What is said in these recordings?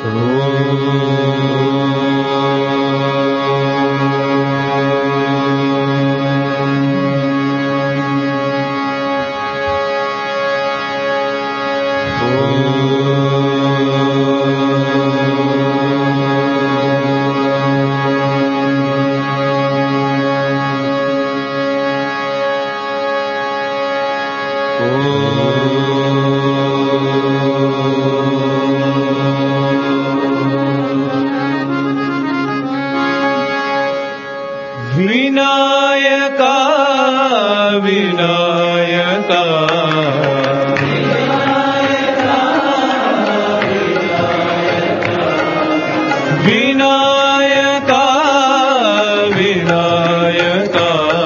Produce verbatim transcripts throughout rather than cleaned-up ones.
विनायका विनायका विनायका विनायका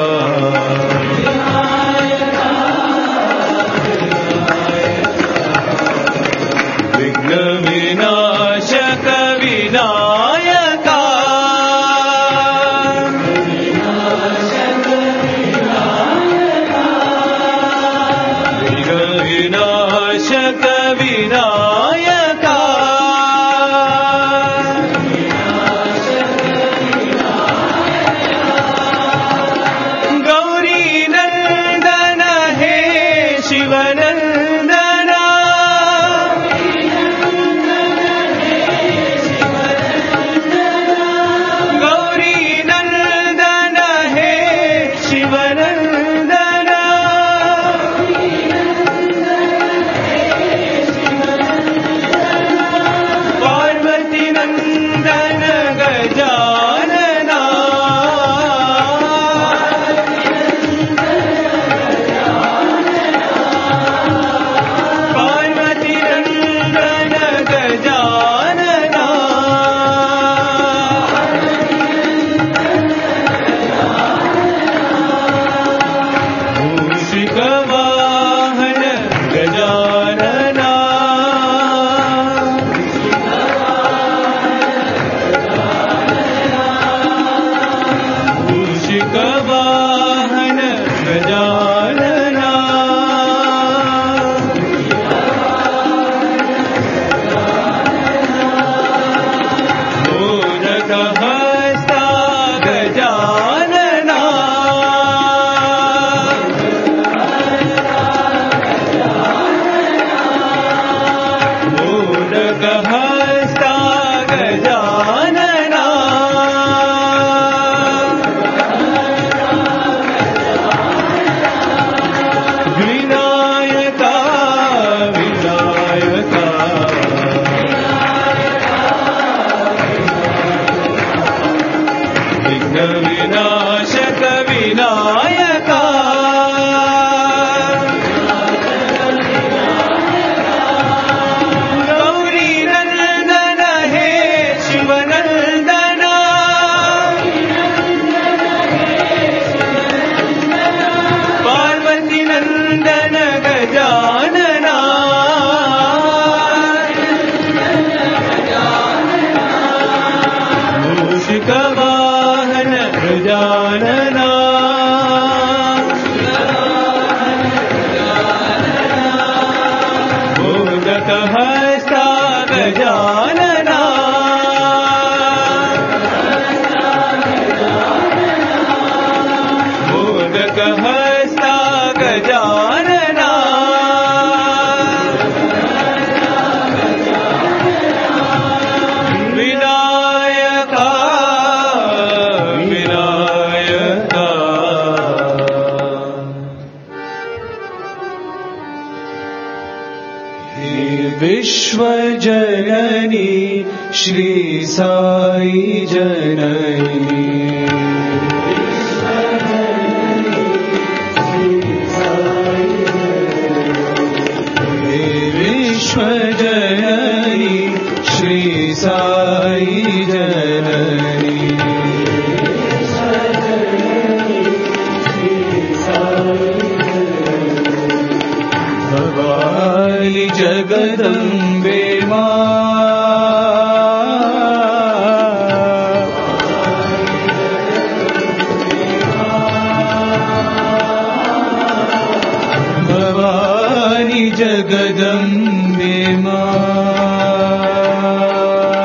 विघ्न विनाशक विनायका विनाशक विनायका गौरी नंदन हे शिवनंदन गौरी नंदन हे शिवनंदन पार्वती नंदन गजानना पार्वती नंदन गजानना मूषिक वाहन गजानना मूषिक वाहन गजानना मोदक हस्ता गजानना मोदक हस्ता गजानना विनायका विनायका विघ्न विनाशक विनायका गौरी नंदन हे शिवनंदन पार्वती नंदन गजानना मूषिक वाहन गजानना मोदक हस्ता गजानना मोदक हस्ता गजानना विनायका विनायका हे विश्वजननी श्री साई जननी हे विश्वजननी श्री साई जननी भवानी जगदम्बे भवानी जगदम्बे मां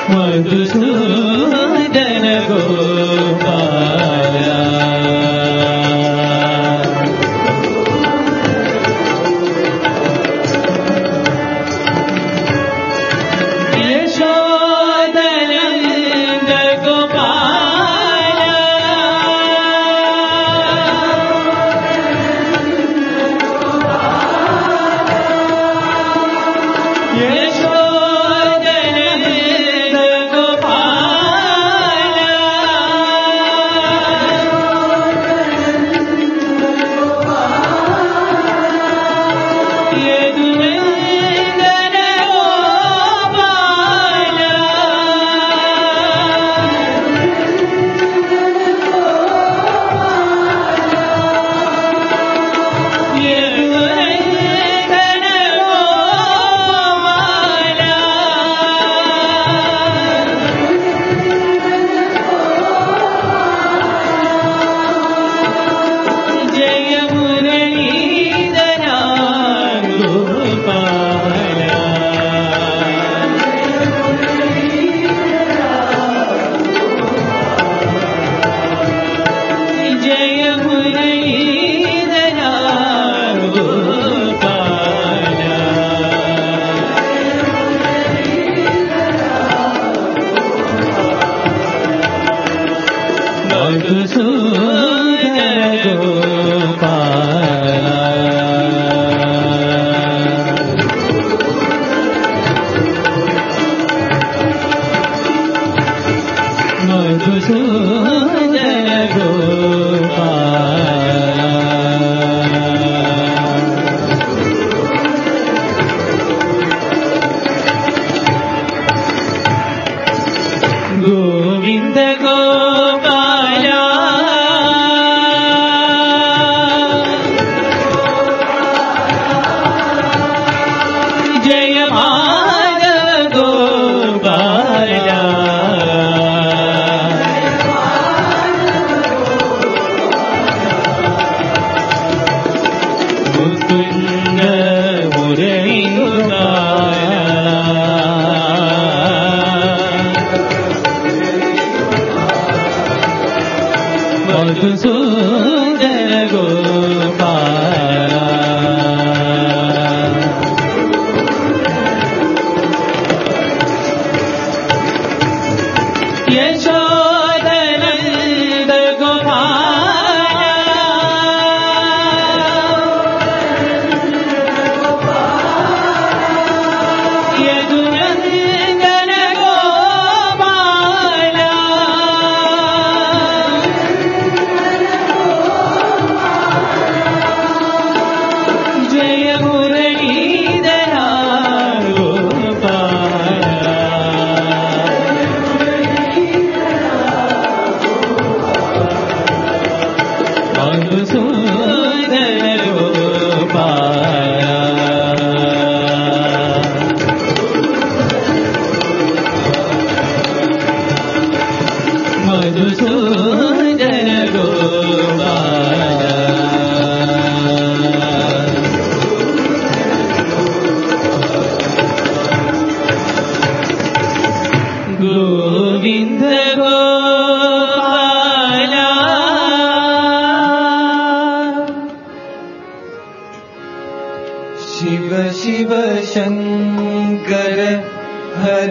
మధుసూదన గోపాల యశోదనంద గోపాల యశోదనంద గోపాల యదునందన గోపాల యదునందన గోపాల జయ మురళీధర గోపాల జయ మురళీధర గోపాల మధుసూదన గోపాల మధుసూదన గోపాల గోవింద గోపాల జయ మాధవ గోపాల ముకుంద మురళీధర మధుసూదన గోపాల యశోదనంద గోపాల యదునందన గోపాల జయ మురళీధర గోపాల మధుసూదన గోపాల మధుసూదన గోపాల గోవింద గోపాల శివ శివ శంకర హర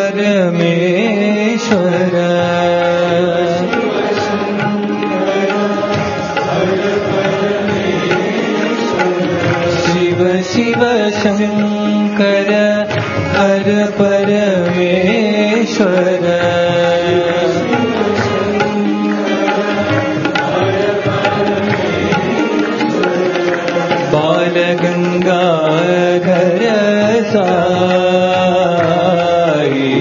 పరమేశ్వర శివ శివ శంకర హర పరమేశ్వర బాలగంగాధర సాయి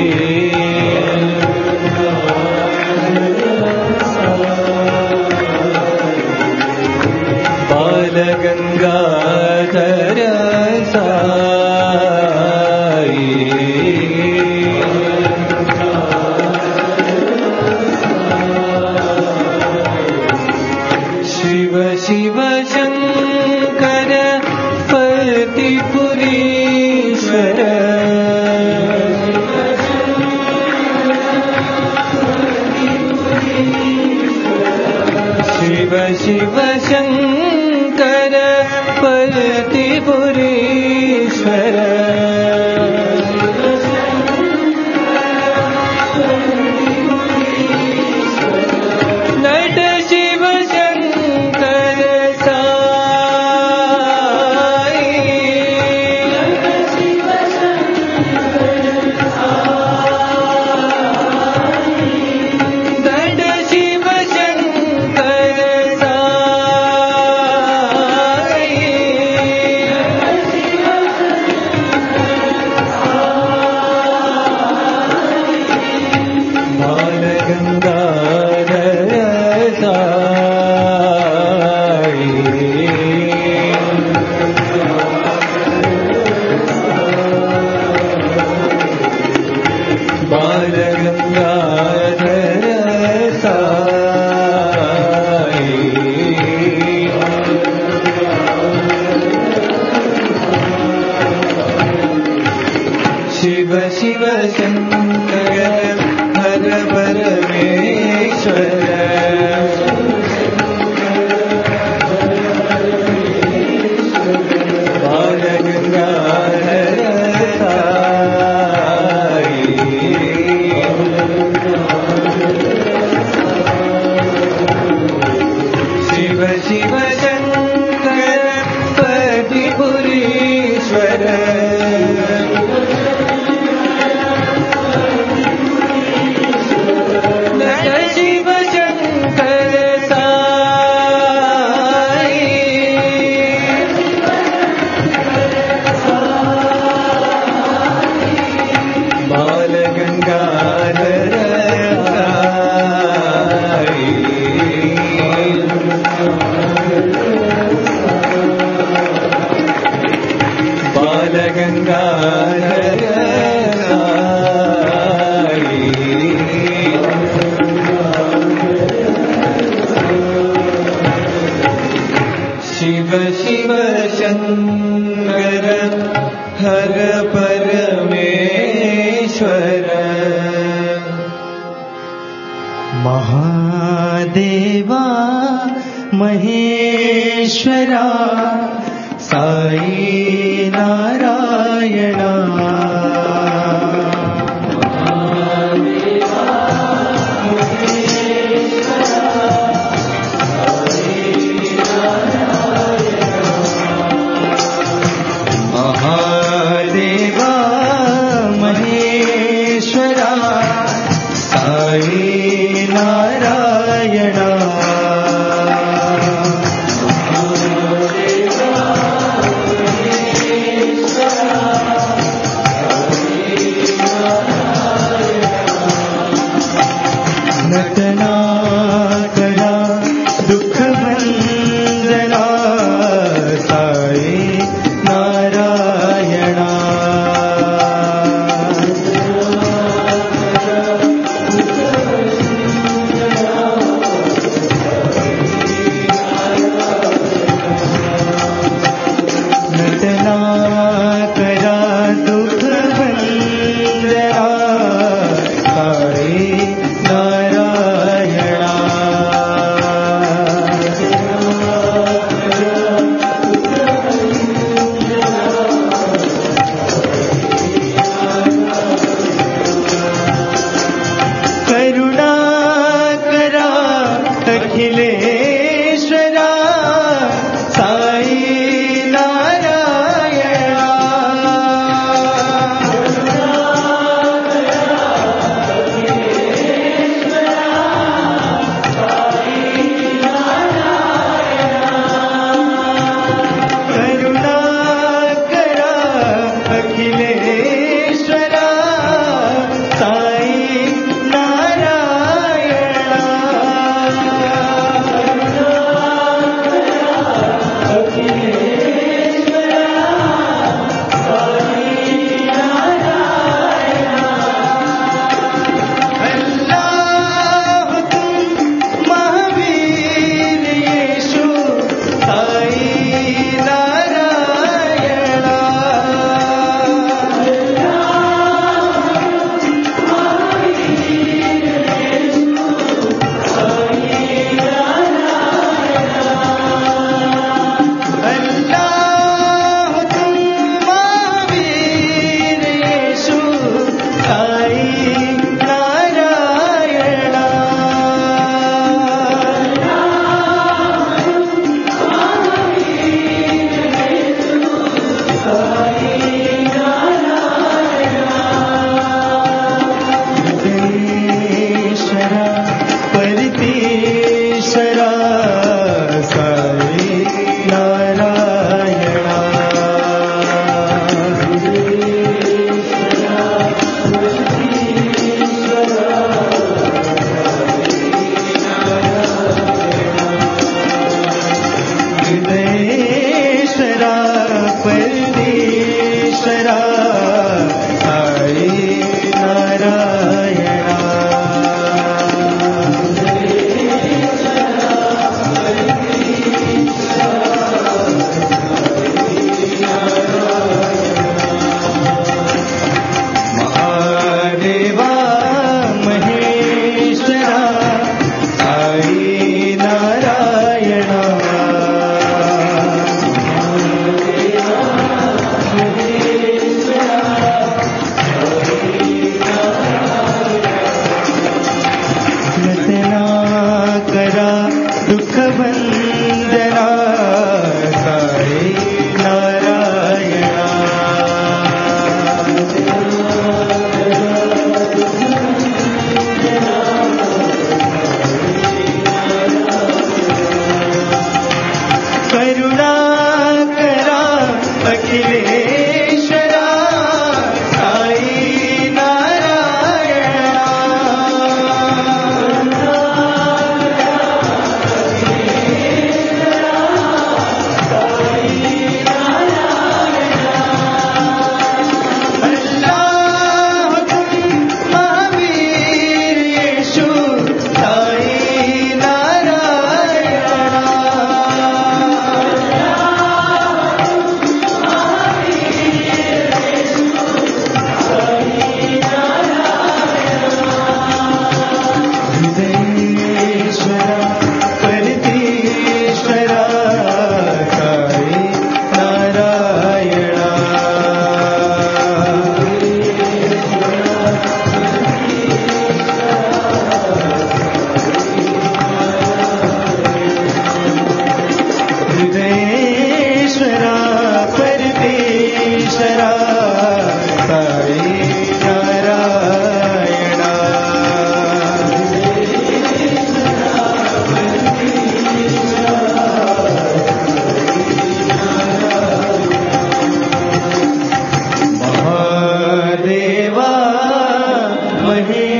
బాలగంగాధర సాయి शिव शिव शङ्कर पर्तिपुरीश्वर नट शिव शङ्कर साई नट शिव शङ्कर साई बाल गंगाधर साई बाल गंगाधर साई शिव शिव शंकर हर परमेश्वर बाल गंगाधर साई शिव शिव शंकर पर्तिपुरीश्वर नट शिव शंकर साई बाल गंगाधर साई बाल गंगाधर साई शिव शिव शंकर हर परमेश्वर महादेवा महेश्वरा साई नारायणा महादेवा महेश्वरा साई नारायणा नटना करा दुख भंजना साई नारायणा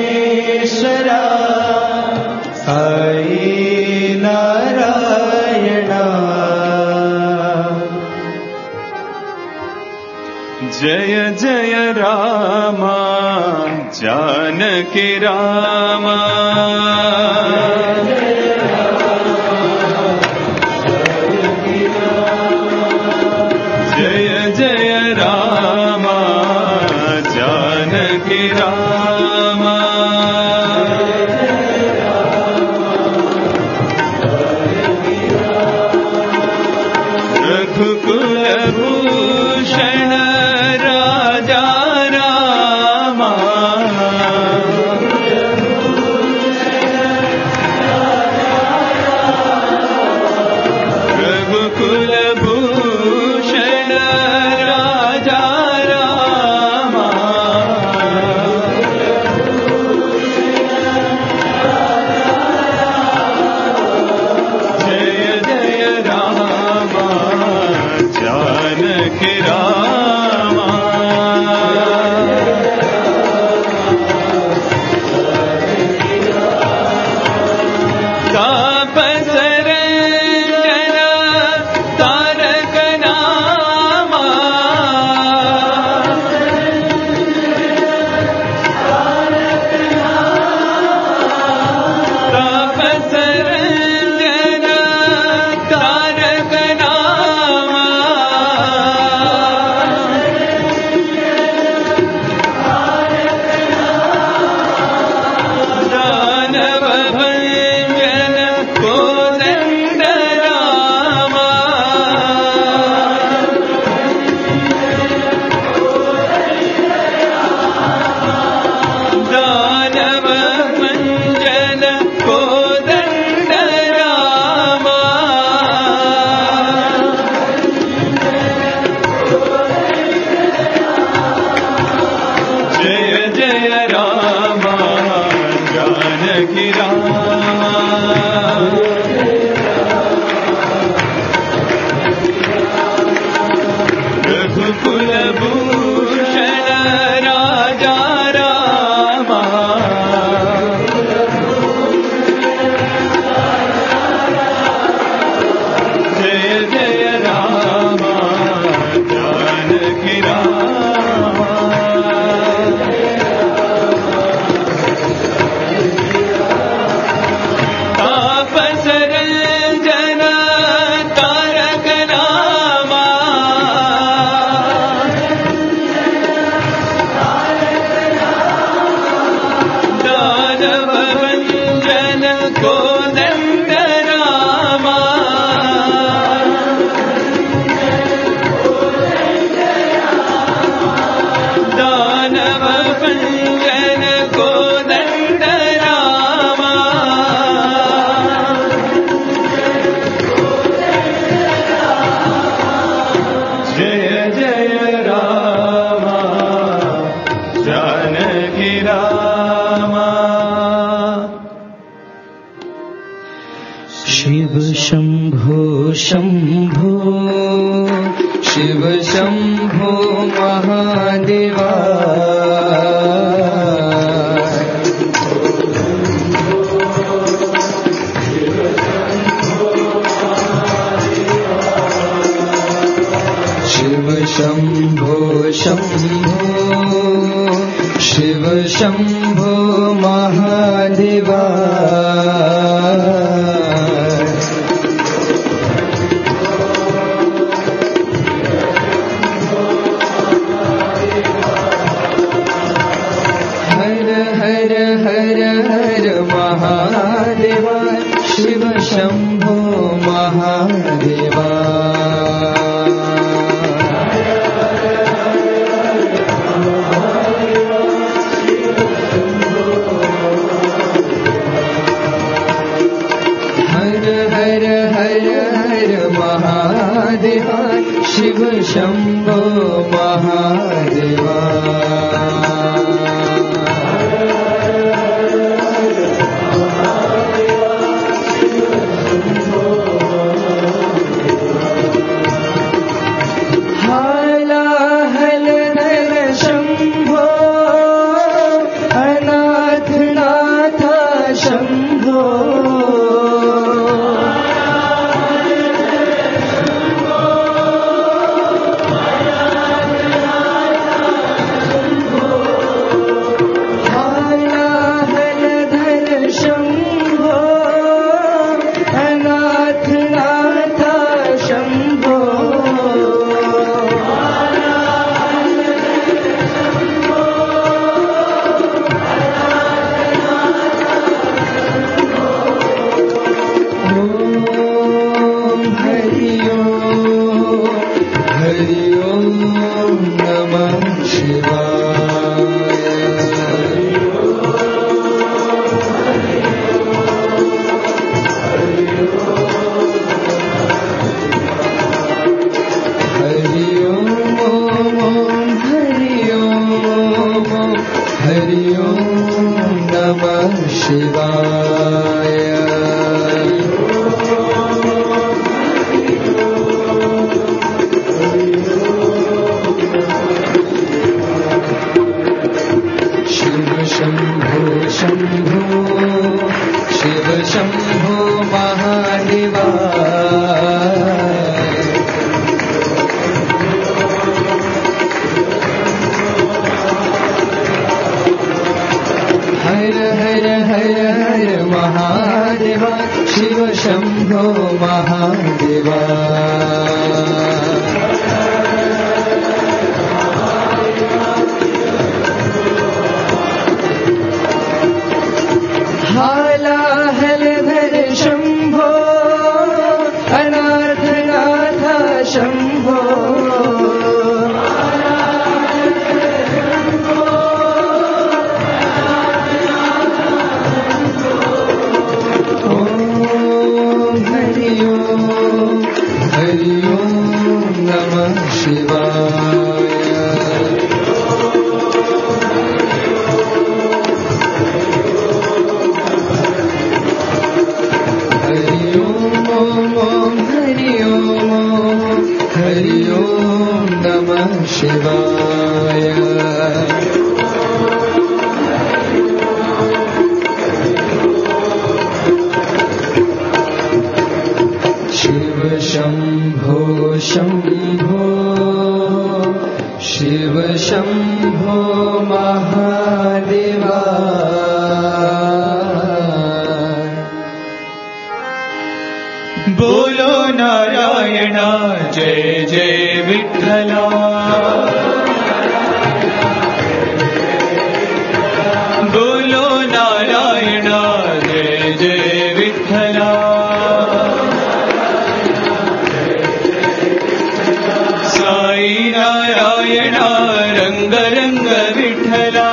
परमेश्वरा साई नारायणा जय जय राम जानकी राम जय जय राम जानकी राम रघुकुल भूषण राजा राम रघुकुल भूषण राजा राम जय जय राम जानकी राम तापस रंजन तारक नाम तापस रंजन तारक नाम दानव भंजन कोदंड राम दानव भंजन कोदंड राम जय जय राम जानकी राम रघुकुल भूषण राजा राम जय जय राम जानकी राम तापस रंजन तारक नाम दानव भंजन कोदंड राम दानव भंजन कोदंड राम जय जय राम जानकी राम शिव शंभो शंभो शिव शंभो महादेवा शिव शंभो शंभो शिव शंभो महादेवा हर हर हर हर महादेवा शिव शंभो महादेवा हर हर हर हर महादेवा शिव शंभो महादेवा हला हल नर शंभो अनाथ नमः शिवाय शिव शंभो शंभो शिव शंभो महादेवा हर हर हर हर महादेवा शिव शंभो महादेवा हालाहलधर शंभो अनाथनाथ शंभो ओम हरि ओम हरि ओम नमः शिवाय हरि ओम ओम हरि ओम हरि ओम नमः शिवाय शिव शंभो शंभो शिव शंभो महादेवा बोलो नारायण जय जय विठ्ठला बोलो नारायण जय जय विठ्ठला साई नारायण रंग रंग विठ्ठला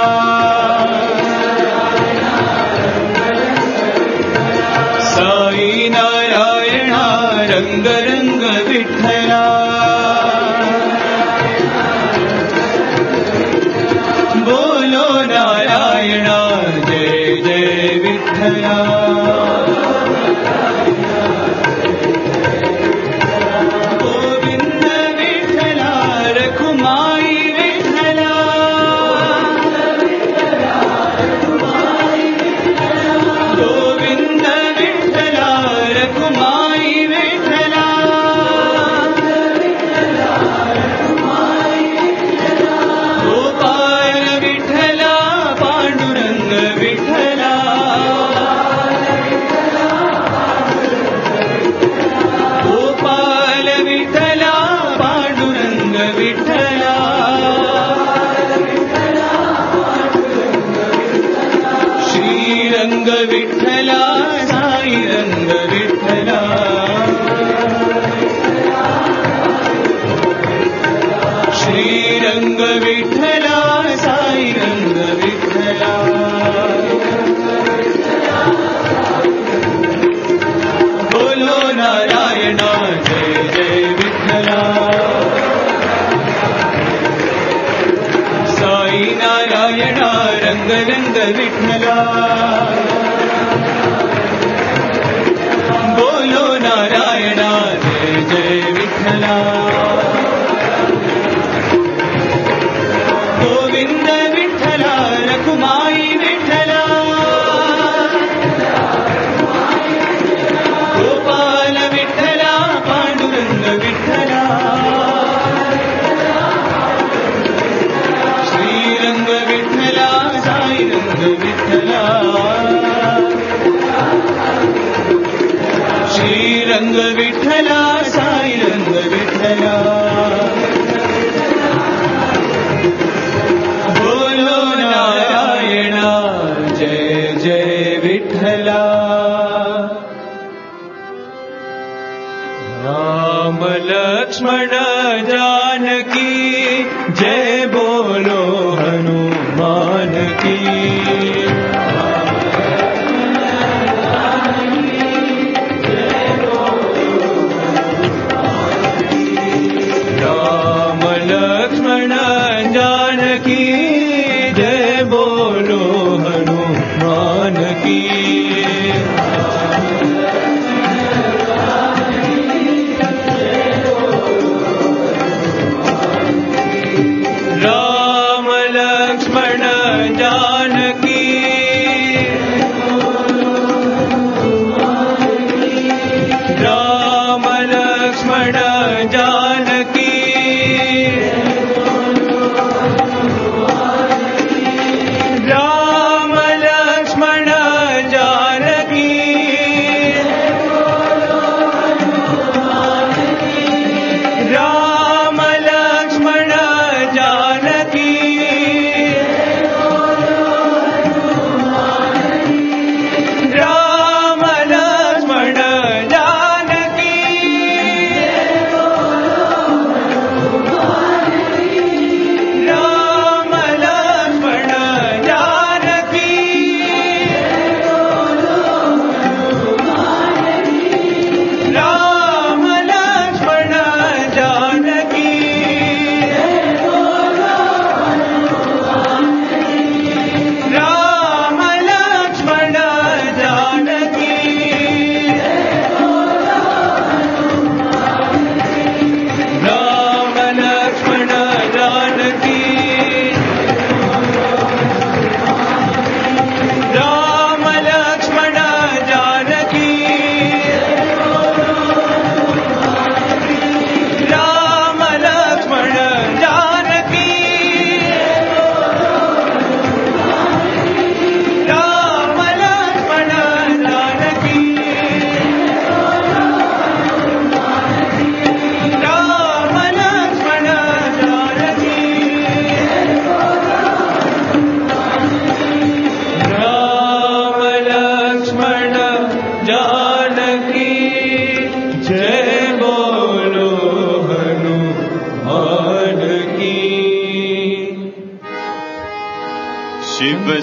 साई नारायण रंग रंग विठ्ठला बोलो नारायण जय जय विठ्ठला गोविंद विठ्ठला रखुमाई विठ्ठला गोविंद विठ्ठला रखुमाई विठ्ठला गोपाल विठ्ठला पांडुरंग विठ्ठला गोपाल विठ्ठला पांडुरंग विठ्ठला श्रीरंग विठ्ठला साई रंग विठ्ठला श्रीरंग विठ्ठला साई रंग विठ्ठला बोलो नारायण जय जय विठ्ठला साई नारायण रंग रंग विठ्ठला बोलो नारायण जय जय विठ्ठला गोविंद विठ्ठला रखुमाई विठ्ठला गोपाल विठ्ठला पांडुरंग विठ्ठला श्रीरंग विठ्ठला साई रंग विठ्ठला श्रीरंग विठ्ठला साई रंग विठ्ठला बोलो नारायण जय जय विठ्ठला राम लक्ष्मण जानकी जय बोलो हनुमान की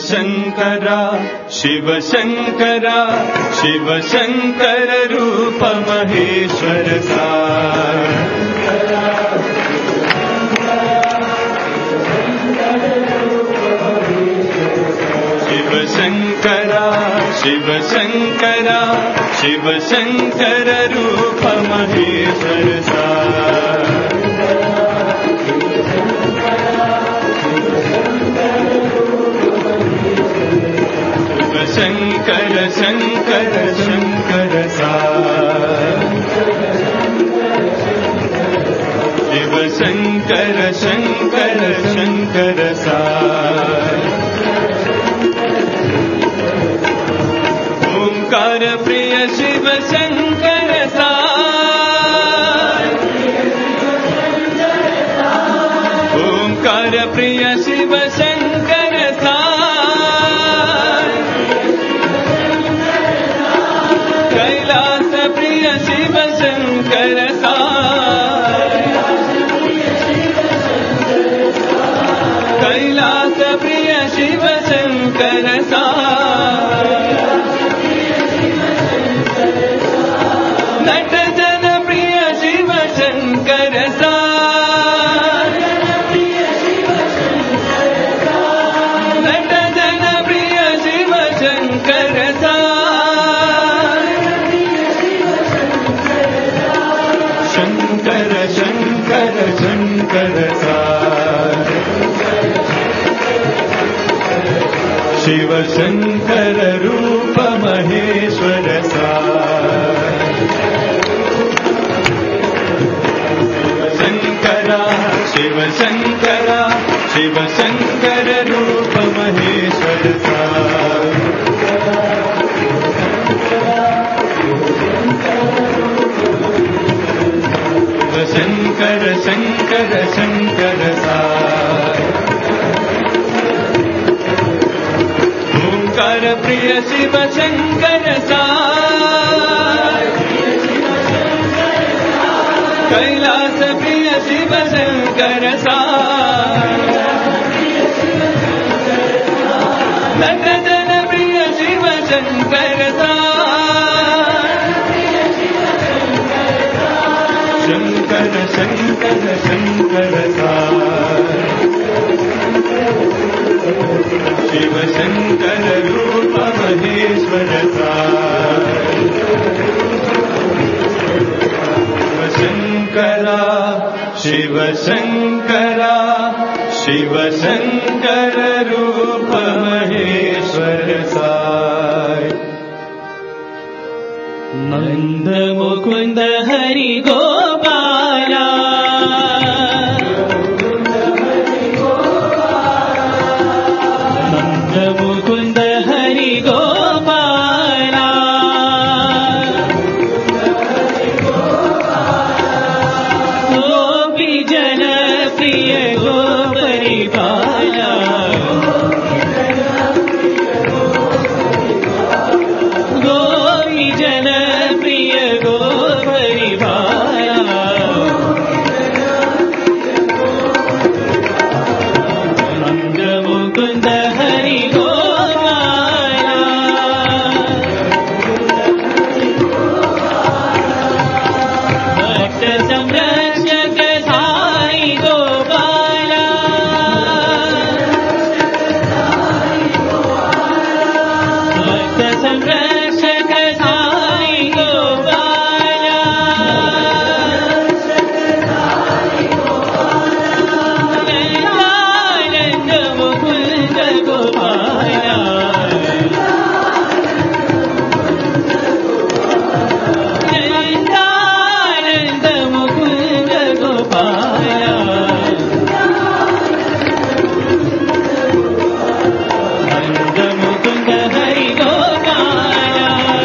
శంకర శివ శంకర శివ శంకర రూప మహేశ్వర సాయి శివ శంకర శివ శంకర శివ శంకర రూప మహేశ్వర సాయి శంకర శంకర శంకర సాయి శివ శంకర శంకర శంకర సాయి ఓంకార ప్రియ శివ శంకర సాయి ఓంకార ప్రియ శివ శంకర సాయి కైలాస ప్రియ శివ శంకర సాయి కైలాస ప్రియ శివ శంకర సాయి నట జన ప్రియ శివ శంకర సాయి నట జన ప్రియ శివ శంకర సాయి శంకర శంకర శంకర సాయి శివ శంకర రూప మహేశ్వర సాయి శంకర శివ శంకర శివ శంకర రూప మహేశ్వర సాయి శంకర శంకర శంకర సాయి ఓంకార ప్రియ శివ శంకర సాయి కైలాస ప్రియ శివ శంకర సాయి నటజన ప్రియ శివ శంకర సాయి శంకర శంకర శంకర సాయి శివ శంకర రూప మహేశ్వర సాయి శంకర శివ శంకర శివ శంకర రూప మహేశ్వర సాయి నంద ముకుంద హరి గోపాల నంద ముకుంద హరి గోపాల గోపి జన ప్రియ గోపరిపాల గోపి జన ప్రియ గోపరిపాల నంద ముకుంద హరి గోపాల భక్త సంరక్షక సాయి గోపాల భక్త సంరక్షక సాయి గోపాల నందానంద ముకుంద గోపాల నందానంద ముకుంద గోపాల నంద ముకుంద హరి గోపాల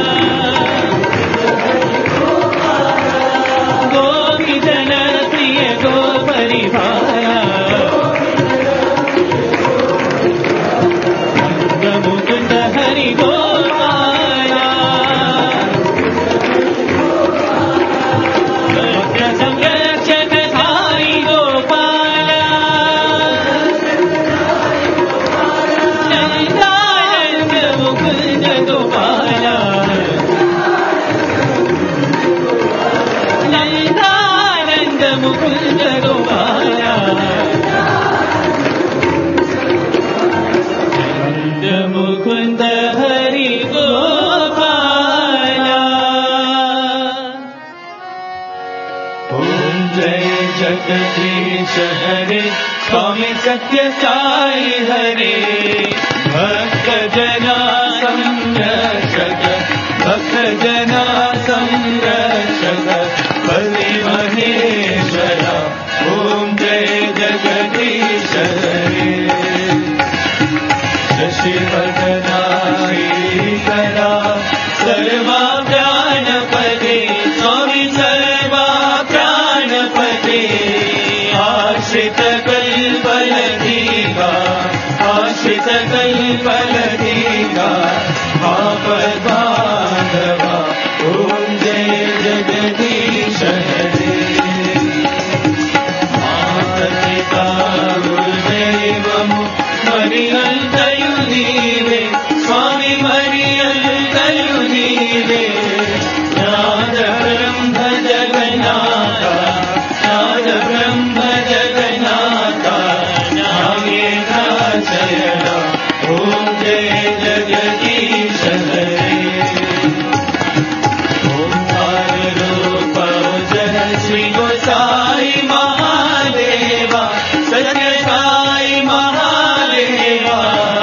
గోపి జన ప్రియ గోపరిపాల నంద ముకుంద హరి గోపాల భక్త సంరక్షక సాయి గోపాల నందా गोपाला नंदानंद मुकुंद गोपाला नंद मुकुंद हरि गोपाला। ओम जय जगदीश हरे स्वामी सत्य साई हरे भक्त जना संरक्षक भक्त जना संरक्षक बलि महेश्वरा। ओम जय जगदीश हरे शशिवदना श्रीकरा सर्वा प्राणपते स्वामी सर्वा प्राणपते आश्रित कल्पलतिका आश्रित कल्पलतिका आपद्बान्धवा। ओम जय जगदीश हरे माता गुरुदेवमु मरियन्तयु नीवे स्वामी मरियन्तयु नीवे नाद ब्रह्म जगन्नाथ नाद ब्रह्म जगन्नाथ नागेन्द्राशयन। ओम जय जगदीश हरे ओंकार रूप जय श्री गोसाई महादेवा सत्य साई महादेवा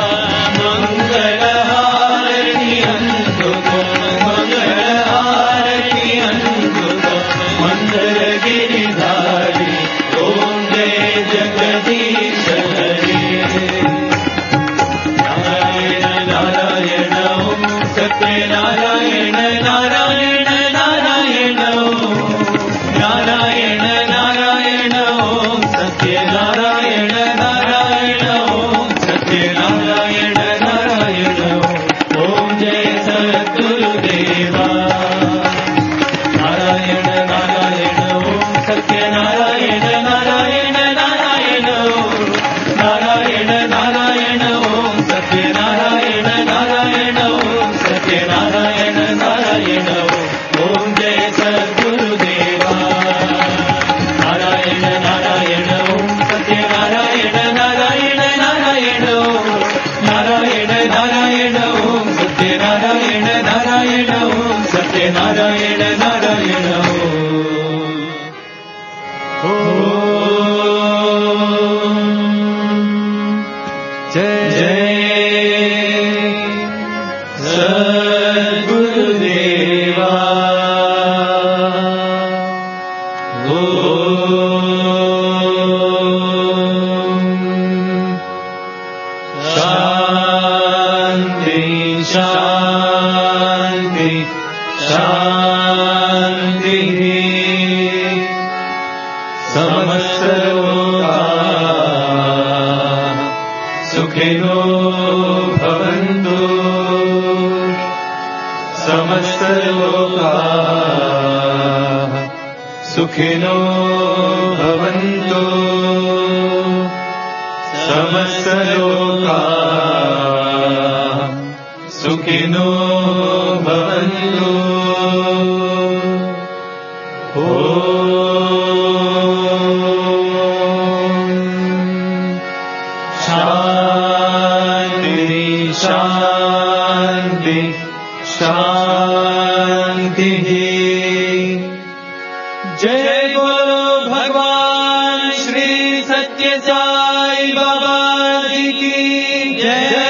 मंगलहारति अंधुको मंगलहारति अंधुको मंगल गिरिधारी। ओम जय जगदीश हरे नारायण नारायण ओम सत्य नारायण नारायण नारायण नारायण नारायण ओम सत्य नारायण नारायण ओम सत्य नारायण नारायण ओम जय सद्गुरुदेवा नारायण नारायण ओम सत्य नारायण नारायण नारायण नारायण नारायण ओम सत्य नारायण नारायण ओम सत्य नारायण नारायण ओम जय सद्गुरुदेवा नारायण नारायण ओम सत्य नारायण नारायण नारायण नारायण नारायण ओम सत्य नारायण नारायण ओम सत्य नारायण नारायण ओम जय सद्गुरुदेवा। शांति शांति शांति समस्त लोकाः सुखिनो भवन्तु समस्त लोकाः सुखिनो भवन्तु समस्त लोकाः सुखिनो भवन्तु। शांति शांति शांति। जय बोलो भगवान श्री सत्य साई बाबा जी की जय।